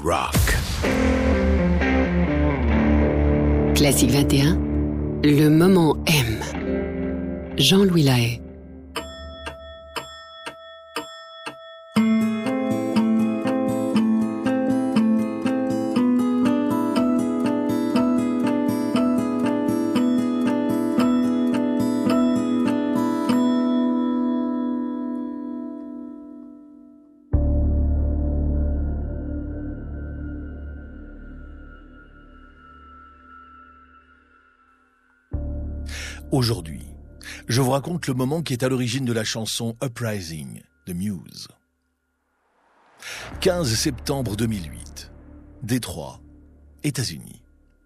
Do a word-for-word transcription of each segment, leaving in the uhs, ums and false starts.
rock. Classique vingt et un, le moment M. Jean-Louis Lahaye. Aujourd'hui, je vous raconte le moment qui est à l'origine de la chanson Uprising de Muse. quinze septembre deux mille huit, Détroit, États-Unis.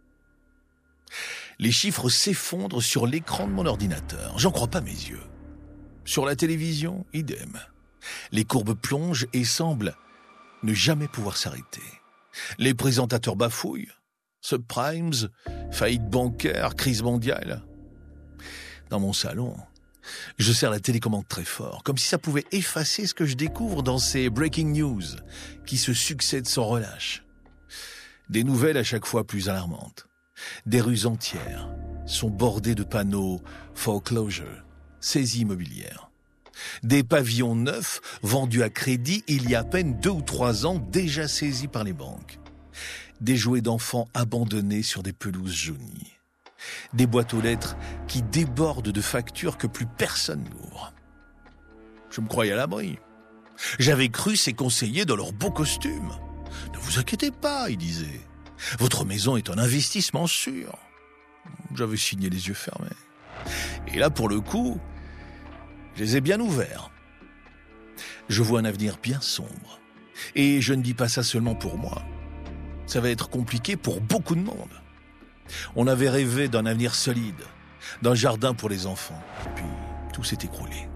Les chiffres s'effondrent sur l'écran de mon ordinateur. J'en crois pas mes yeux. Sur la télévision, idem. Les courbes plongent et semblent ne jamais pouvoir s'arrêter. Les présentateurs bafouillent. Subprimes, faillite bancaire, crise mondiale. Dans mon salon, je serre la télécommande très fort, comme si ça pouvait effacer ce que je découvre dans ces breaking news qui se succèdent sans relâche. Des nouvelles à chaque fois plus alarmantes. Des rues entières sont bordées de panneaux foreclosure, saisie immobilière. Des pavillons neufs vendus à crédit il y a à peine deux ou trois ans déjà saisis par les banques. Des jouets d'enfants abandonnés sur des pelouses jaunies. Des boîtes aux lettres qui débordent de factures que plus personne n'ouvre. Je me croyais à l'abri. J'avais cru ces conseillers dans leurs beaux costumes. Ne vous inquiétez pas, ils disaient. Votre maison est un investissement sûr. J'avais signé les yeux fermés. Et là, pour le coup, je les ai bien ouverts. Je vois un avenir bien sombre. Et je ne dis pas ça seulement pour moi. Ça va être compliqué pour beaucoup de monde. On avait rêvé d'un avenir solide, d'un jardin pour les enfants. Puis, tout s'est écroulé.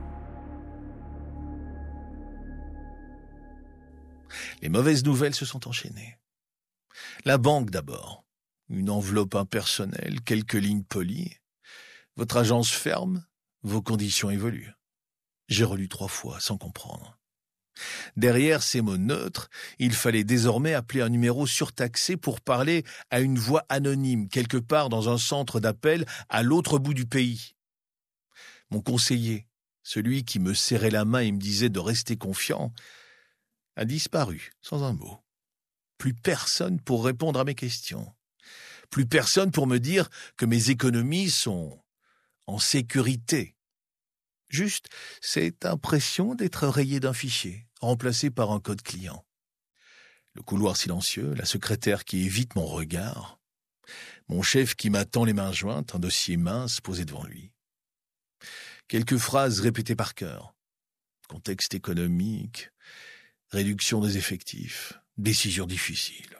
Les mauvaises nouvelles se sont enchaînées. La banque d'abord. Une enveloppe impersonnelle, quelques lignes polies. Votre agence ferme, vos conditions évoluent. J'ai relu trois fois, sans comprendre. Derrière ces mots neutres, il fallait désormais appeler un numéro surtaxé pour parler à une voix anonyme, quelque part dans un centre d'appel à l'autre bout du pays. Mon conseiller, celui qui me serrait la main et me disait de rester confiant, a disparu sans un mot. Plus personne pour répondre à mes questions. Plus personne pour me dire que mes économies sont en sécurité. Juste cette impression d'être rayé d'un fichier, remplacé par un code client. Le couloir silencieux, la secrétaire qui évite mon regard, mon chef qui m'attend les mains jointes, un dossier mince posé devant lui. Quelques phrases répétées par cœur. Contexte économique, réduction des effectifs, décision difficile.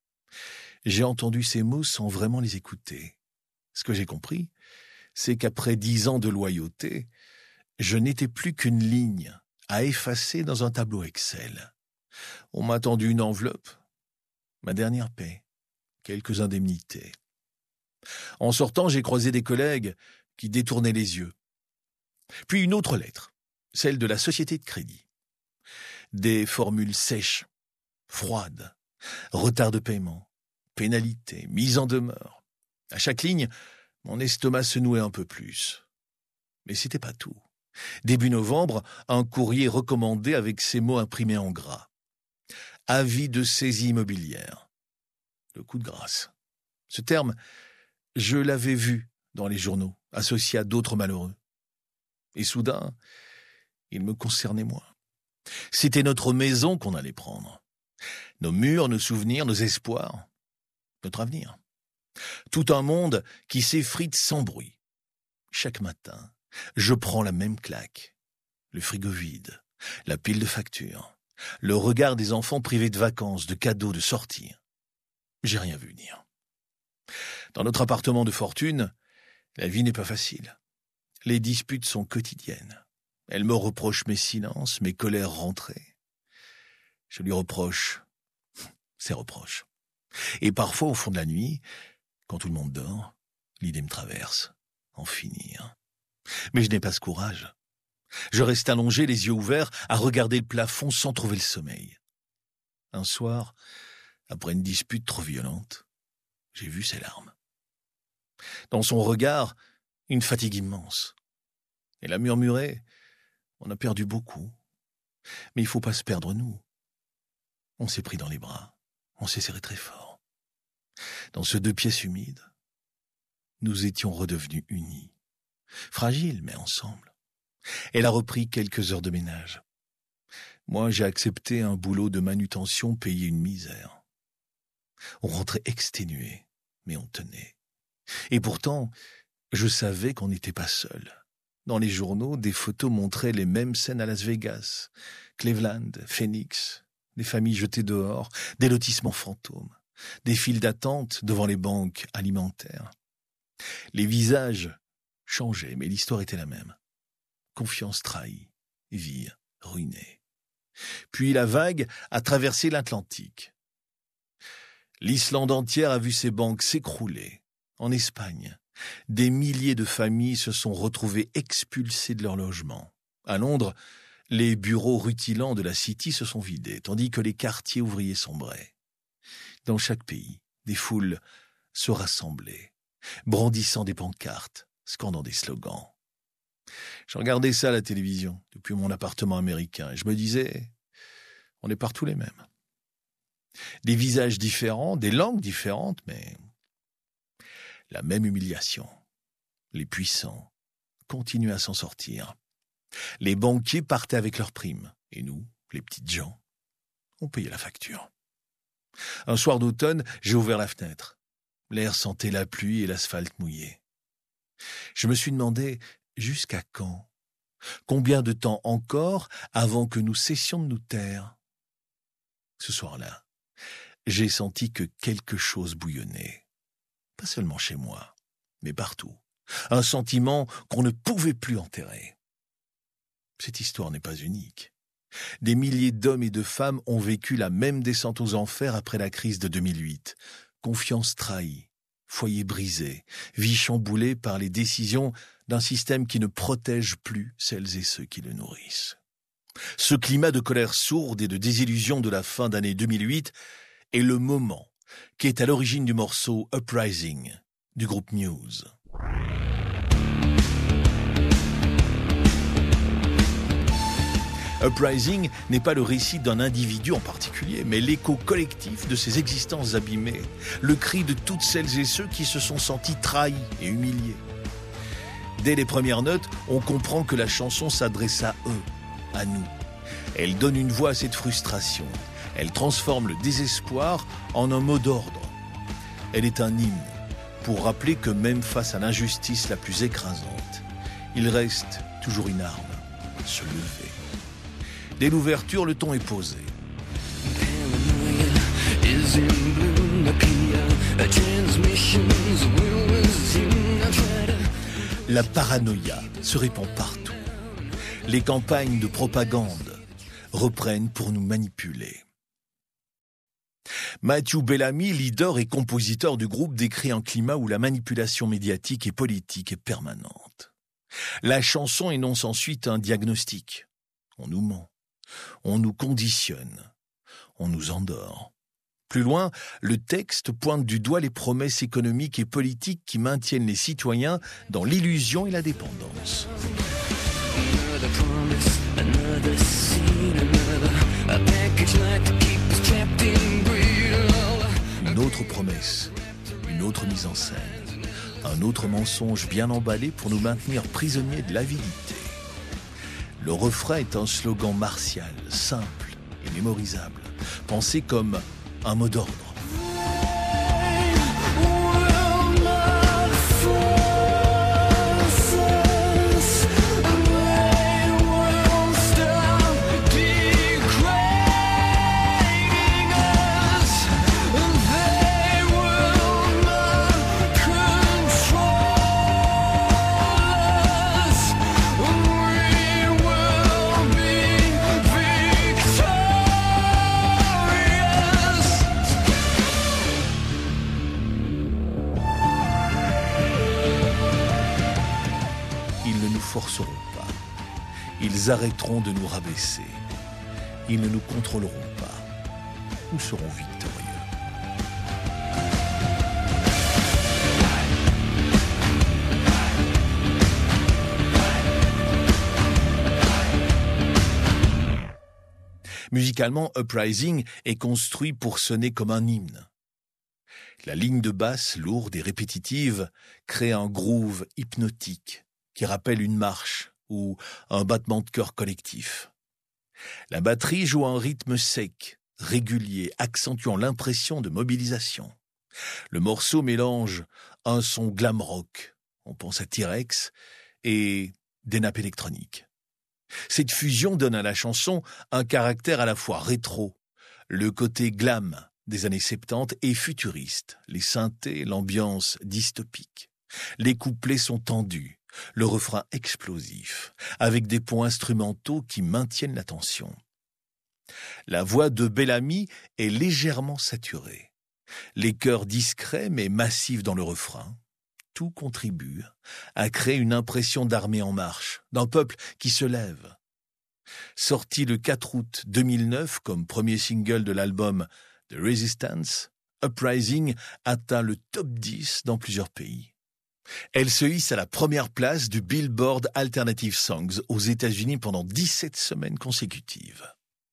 J'ai entendu ces mots sans vraiment les écouter. Ce que j'ai compris, c'est qu'après dix ans de loyauté, je n'étais plus qu'une ligne à effacer dans un tableau Excel. On m'a tendu une enveloppe, ma dernière paie, quelques indemnités. En sortant, j'ai croisé des collègues qui détournaient les yeux. Puis une autre lettre, celle de la société de crédit. Des formules sèches, froides, retard de paiement, pénalité, mise en demeure. À chaque ligne, mon estomac se nouait un peu plus. Mais c'était pas tout. Début novembre, un courrier recommandé avec ces mots imprimés en gras. Avis de saisie immobilière. Le coup de grâce. Ce terme, je l'avais vu dans les journaux, associé à d'autres malheureux. Et soudain, il me concernait moi. C'était notre maison qu'on allait prendre. Nos murs, nos souvenirs, nos espoirs, notre avenir. Tout un monde qui s'effrite sans bruit. Chaque matin, je prends la même claque. Le frigo vide, la pile de factures, le regard des enfants privés de vacances, de cadeaux, de sorties. J'ai rien vu venir. Dans notre appartement de fortune, la vie n'est pas facile. Les disputes sont quotidiennes. Elle me reproche mes silences, mes colères rentrées. Je lui reproche ses reproches. Et parfois, au fond de la nuit, quand tout le monde dort, l'idée me traverse. En finir. Mais je n'ai pas ce courage. Je reste allongé, les yeux ouverts, à regarder le plafond sans trouver le sommeil. Un soir, après une dispute trop violente, j'ai vu ses larmes. Dans son regard, une fatigue immense. Elle a murmuré « On a perdu beaucoup, mais il ne faut pas se perdre nous. » On s'est pris dans les bras, on s'est serré très fort. Dans ce deux pièces humides, nous étions redevenus unis, fragiles mais ensemble. Elle a repris quelques heures de ménage. Moi, j'ai accepté un boulot de manutention payé une misère. On rentrait exténué, mais on tenait. Et pourtant, je savais qu'on n'était pas seuls. Dans les journaux, des photos montraient les mêmes scènes à Las Vegas, Cleveland, Phoenix, des familles jetées dehors, des lotissements fantômes, des files d'attente devant les banques alimentaires. Les visages changeaient, mais l'histoire était la même. Confiance trahie, vie ruinée. Puis la vague a traversé l'Atlantique. L'Islande entière a vu ses banques s'écrouler. En Espagne, des milliers de familles se sont retrouvées expulsées de leur logement. À Londres, les bureaux rutilants de la City se sont vidés, tandis que les quartiers ouvriers sombraient. Dans chaque pays, des foules se rassemblaient, brandissant des pancartes, scandant des slogans. Je regardais ça à la télévision, depuis mon appartement américain, et je me disais, on est partout les mêmes. Des visages différents, des langues différentes, mais la même humiliation. Les puissants continuent à s'en sortir. Les banquiers partaient avec leurs primes, et nous, les petites gens, on payait la facture. Un soir d'automne, j'ai ouvert la fenêtre. L'air sentait la pluie et l'asphalte mouillé. Je me suis demandé, jusqu'à quand? Combien de temps encore avant que nous cessions de nous taire? Ce soir-là, j'ai senti que quelque chose bouillonnait. Pas seulement chez moi, mais partout. Un sentiment qu'on ne pouvait plus enterrer. Cette histoire n'est pas unique. Des milliers d'hommes et de femmes ont vécu la même descente aux enfers après la crise de deux mille huit. Confiance trahie, foyer brisé, vie chamboulée par les décisions d'un système qui ne protège plus celles et ceux qui le nourrissent. Ce climat de colère sourde et de désillusion de la fin d'année deux mille huit est le moment qui est à l'origine du morceau Uprising du groupe Muse. Uprising n'est pas le récit d'un individu en particulier, mais l'écho collectif de ses existences abîmées, le cri de toutes celles et ceux qui se sont sentis trahis et humiliés. Dès les premières notes, on comprend que la chanson s'adresse à eux, à nous. Elle donne une voix à cette frustration. Elle transforme le désespoir en un mot d'ordre. Elle est un hymne pour rappeler que même face à l'injustice la plus écrasante, il reste toujours une arme, se lever. Dès l'ouverture, le ton est posé. La paranoïa se répand partout. Les campagnes de propagande reprennent pour nous manipuler. Matthew Bellamy, leader et compositeur du groupe, décrit un climat où la manipulation médiatique et politique est permanente. La chanson énonce ensuite un diagnostic. On nous ment, on nous conditionne, on nous endort. Plus loin, le texte pointe du doigt les promesses économiques et politiques qui maintiennent les citoyens dans l'illusion et la dépendance. Une autre promesse, une autre mise en scène, un autre mensonge bien emballé pour nous maintenir prisonniers de l'avidité. Le refrain est un slogan martial, simple et mémorisable, pensé comme un mot d'ordre. Forceront pas. Ils arrêteront de nous rabaisser. Ils ne nous contrôleront pas. Nous serons victorieux. Musicalement, Uprising est construit pour sonner comme un hymne. La ligne de basse, lourde et répétitive, crée un groove hypnotique qui rappelle une marche ou un battement de cœur collectif. La batterie joue un rythme sec, régulier, accentuant l'impression de mobilisation. Le morceau mélange un son glam rock, on pense à T-Rex, et des nappes électroniques. Cette fusion donne à la chanson un caractère à la fois rétro, le côté glam des années soixante-dix et futuriste, les synthés, l'ambiance dystopique. Les couplets sont tendus, le refrain explosif, avec des points instrumentaux qui maintiennent la tension. La voix de Bellamy est légèrement saturée. Les chœurs discrets mais massifs dans le refrain, tout contribue à créer une impression d'armée en marche, d'un peuple qui se lève. Sorti le quatre août deux mille neuf comme premier single de l'album The Resistance, Uprising atteint le top dix dans plusieurs pays. Elle se hisse à la première place du Billboard Alternative Songs aux États-Unis pendant dix-sept semaines consécutives.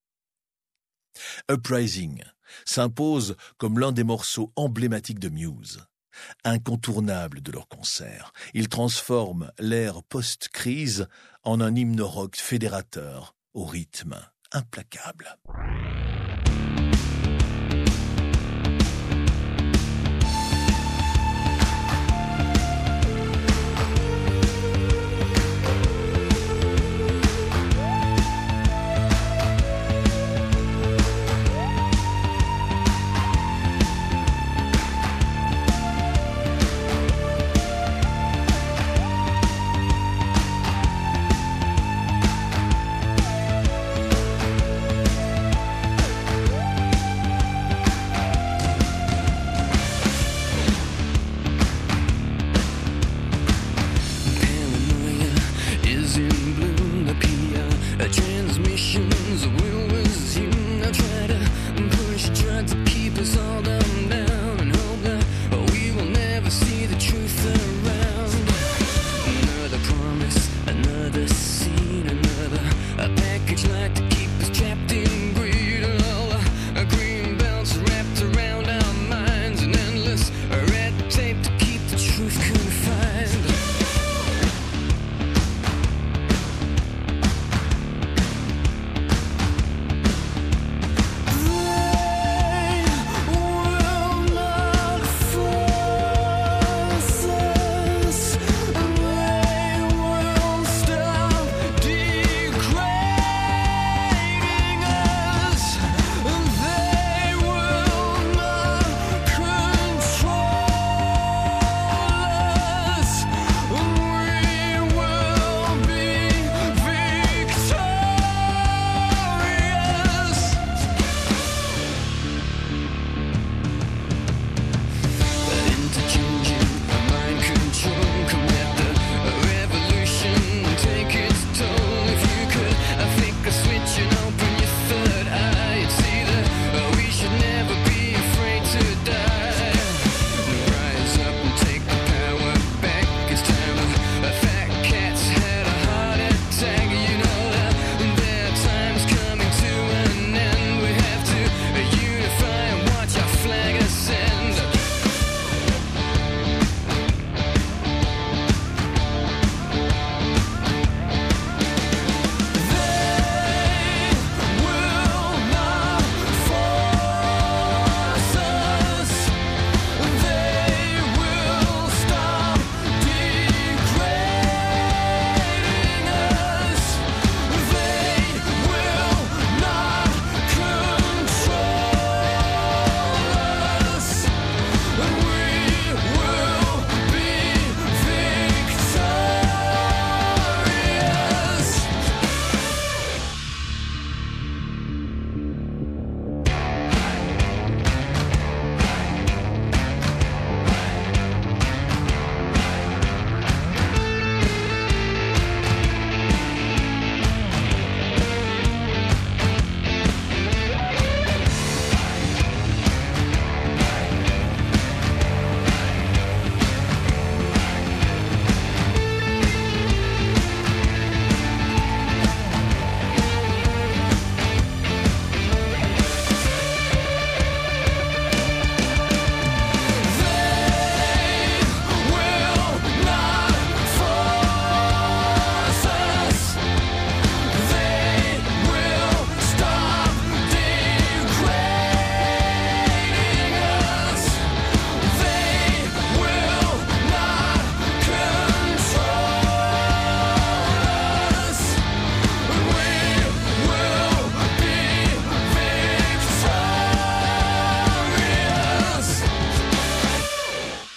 Uprising s'impose comme l'un des morceaux emblématiques de Muse. Incontournable de leur concert, il transforme l'ère post-crise en un hymne rock fédérateur au rythme implacable. Rain,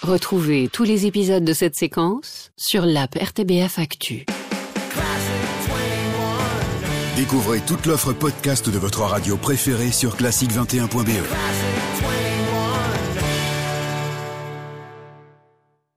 Retrouvez tous les épisodes de cette séquence sur l'app R T B F Actu. Découvrez toute l'offre podcast de votre radio préférée sur classique vingt et un point b e.